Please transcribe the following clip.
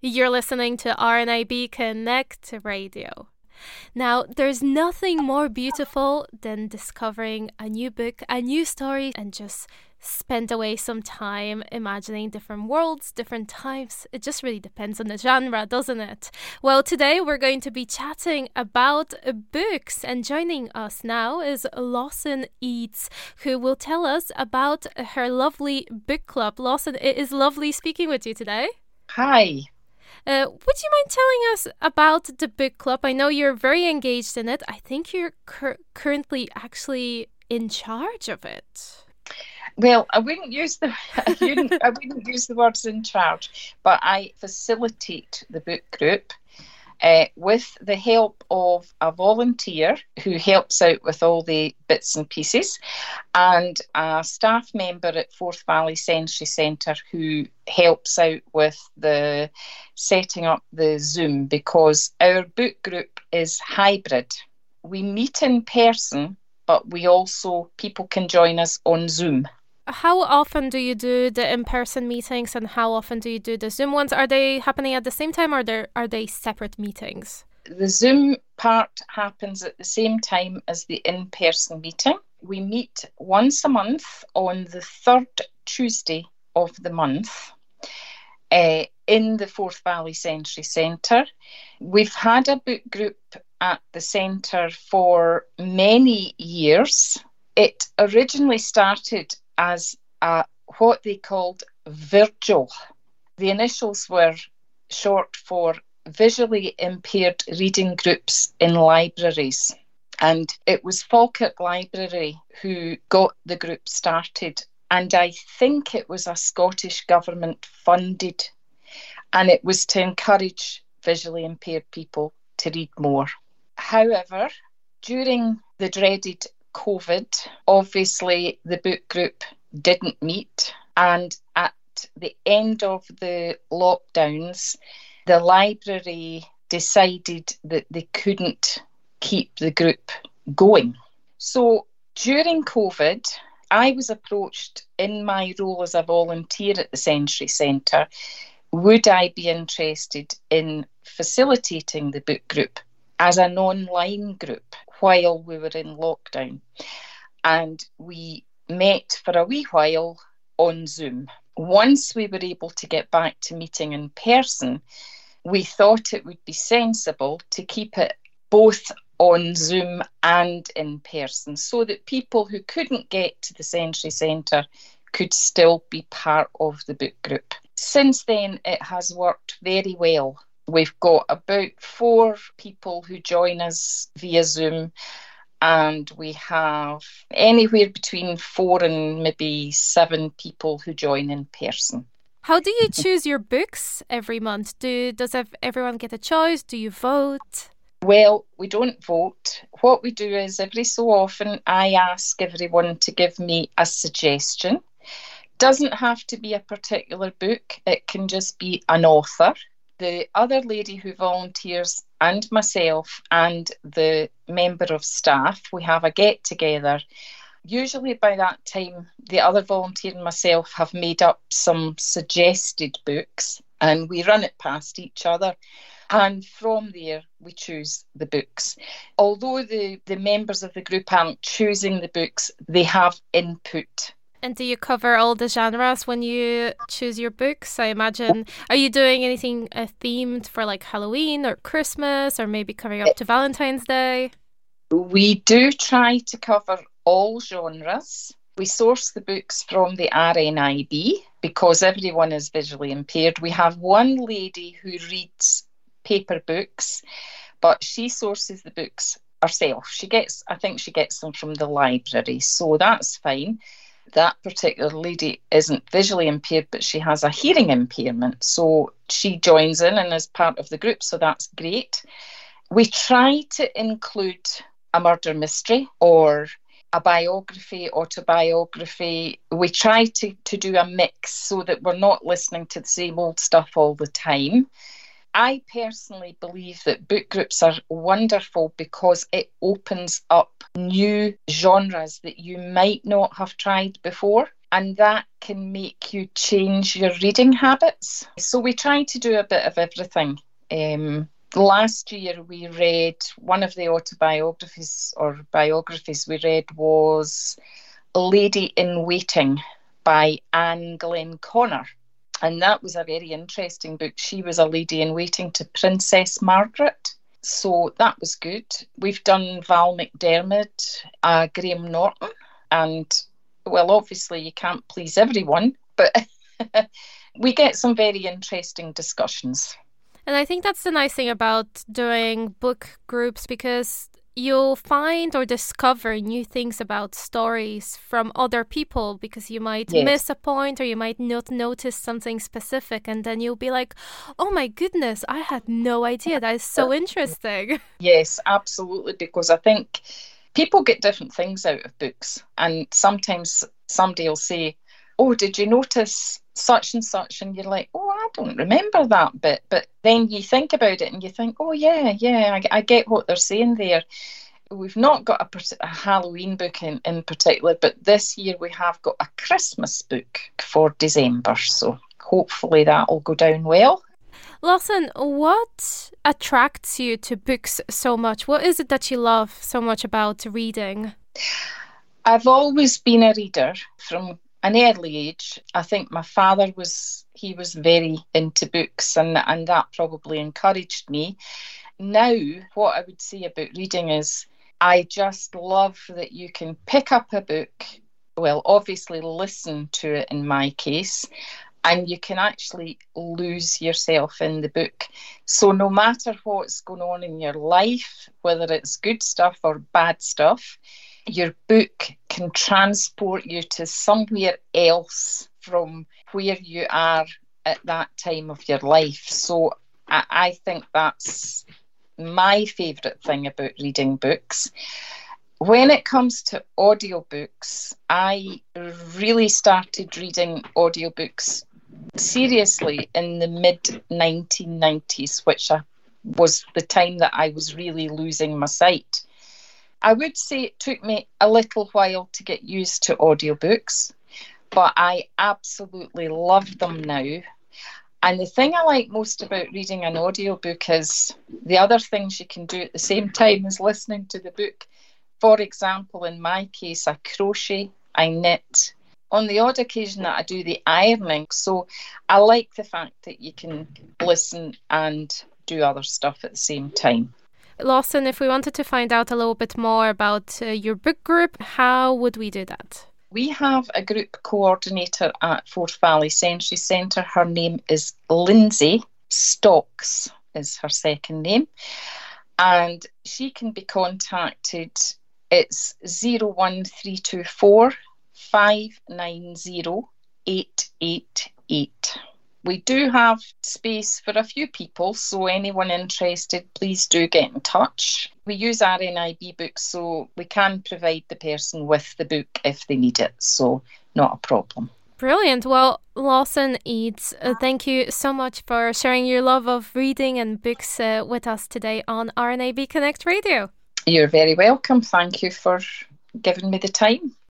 You're listening to RNIB Connect Radio. Now, there's nothing more beautiful than discovering a new book, a new story, and just spend away some time imagining different worlds, different times. It just really depends on the genre, doesn't it? Well, today we're going to be chatting about books, and joining us now is Lawson Eads, who will tell us about her lovely book club. Lawson, it is lovely speaking with you today. Hi. Would you mind telling us about the book club? I know you're very engaged in it. I think you're currently actually in charge of it. Well, I wouldn't use the words in charge, but I facilitate the book group with the help of a volunteer who helps out with all the bits and pieces, and a staff member at Forth Valley Sensory Centre who helps out with the setting up the Zoom, because our book group is hybrid. We meet in person, but people can join us on Zoom. How often do you do the in-person meetings, and how often do you do the Zoom ones? Are they happening at the same time, or are they separate meetings? The Zoom part happens at the same time as the in-person meeting. We meet once a month on the third Tuesday of the month in the Forth Valley Sensory Centre. We've had a book group at the centre for many years. It originally started as what they called Virgil. The initials were short for Visually Impaired Reading Groups in Libraries. And it was Falkirk Library who got the group started. And I think it was a Scottish government funded. And it was to encourage visually impaired people to read more. However, during the dreaded COVID, obviously the book group didn't meet, and at the end of the lockdowns, the library decided that they couldn't keep the group going. So during COVID, I was approached in my role as a volunteer at the Sensory Centre. Would I be interested in facilitating the book group as an online group while we were in lockdown? And we met for a wee while on Zoom. Once we were able to get back to meeting in person, we thought it would be sensible to keep it both on Zoom and in person, so that people who couldn't get to the Sensory Centre could still be part of the book group. Since then, it has worked very well. We've got about 4 people who join us via Zoom, and we have anywhere between 4 and maybe 7 people who join in person. How do you choose your books every month? Does everyone get a choice? Do you vote? Well, we don't vote. What we do is every so often I ask everyone to give me a suggestion. Doesn't have to be a particular book. It can just be an author. The other lady who volunteers and myself and the member of staff, we have a get-together. Usually by that time, the other volunteer and myself have made up some suggested books, and we run it past each other. And from there, we choose the books. Although the members of the group aren't choosing the books, they have input. And do you cover all the genres when you choose your books? I imagine, are you doing anything themed for like Halloween or Christmas, or maybe coming up to Valentine's Day? We do try to cover all genres. We source the books from the RNIB because everyone is visually impaired. We have one lady who reads paper books, but she sources the books herself. I think she gets them from the library, so that's fine. That particular lady isn't visually impaired, but she has a hearing impairment, so she joins in and is part of the group, so that's great. We try to include a murder mystery or a biography, autobiography. We try to do a mix so that we're not listening to the same old stuff all the time. I personally believe that book groups are wonderful because it opens up new genres that you might not have tried before. and that can make you change your reading habits. So we try to do a bit of everything. Last year we read one of the autobiographies or biographies we read was A Lady in Waiting by Anne Glenconner. And that was a very interesting book. She was a lady in waiting to Princess Margaret. So that was good. We've done Val McDermid, Graham Norton, and well, obviously you can't please everyone, but we get some very interesting discussions. And I think that's the nice thing about doing book groups, because you'll find or discover new things about stories from other people, because you might miss a point or you might not notice something specific, and then you'll be like, oh my goodness, I had no idea. That is so interesting. Yes, absolutely, because I think people get different things out of books, and sometimes somebody will say, oh, did you notice such and such? And you're like, oh, I don't remember that bit. But then you think about it and you think, oh, yeah, I get what they're saying there. We've not got a Halloween book in particular, but this year we have got a Christmas book for December. So hopefully that will go down well. Lawson, what attracts you to books so much? What is it that you love so much about reading? I've always been a reader from an early age. I think my father was very into books, and that probably encouraged me. Now, what I would say about reading is I just love that you can pick up a book, well, obviously listen to it in my case, and you can actually lose yourself in the book. So no matter what's going on in your life, whether it's good stuff or bad stuff, your book can transport you to somewhere else from where you are at that time of your life. So I think that's my favourite thing about reading books. When it comes to audiobooks, I really started reading audiobooks seriously in the mid-1990s, which was the time that I was really losing my sight. I would say it took me a little while to get used to audiobooks, but I absolutely love them now. And the thing I like most about reading an audiobook is the other things you can do at the same time as listening to the book. For example, in my case, I crochet, I knit. On the odd occasion that I do the ironing. So I like the fact that you can listen and do other stuff at the same time. Lawson, if we wanted to find out a little bit more about your book group, how would we do that? We have a group coordinator at Forth Valley Sensory Centre. Her name is Lindsay Stocks, is her second name. And she can be contacted. It's 01324 590 888. We do have space for a few people, so anyone interested, please do get in touch. We use RNIB books, so we can provide the person with the book if they need it, so not a problem. Brilliant. Well, Lawson Eads, thank you so much for sharing your love of reading and books with us today on RNIB Connect Radio. You're very welcome. Thank you for giving me the time.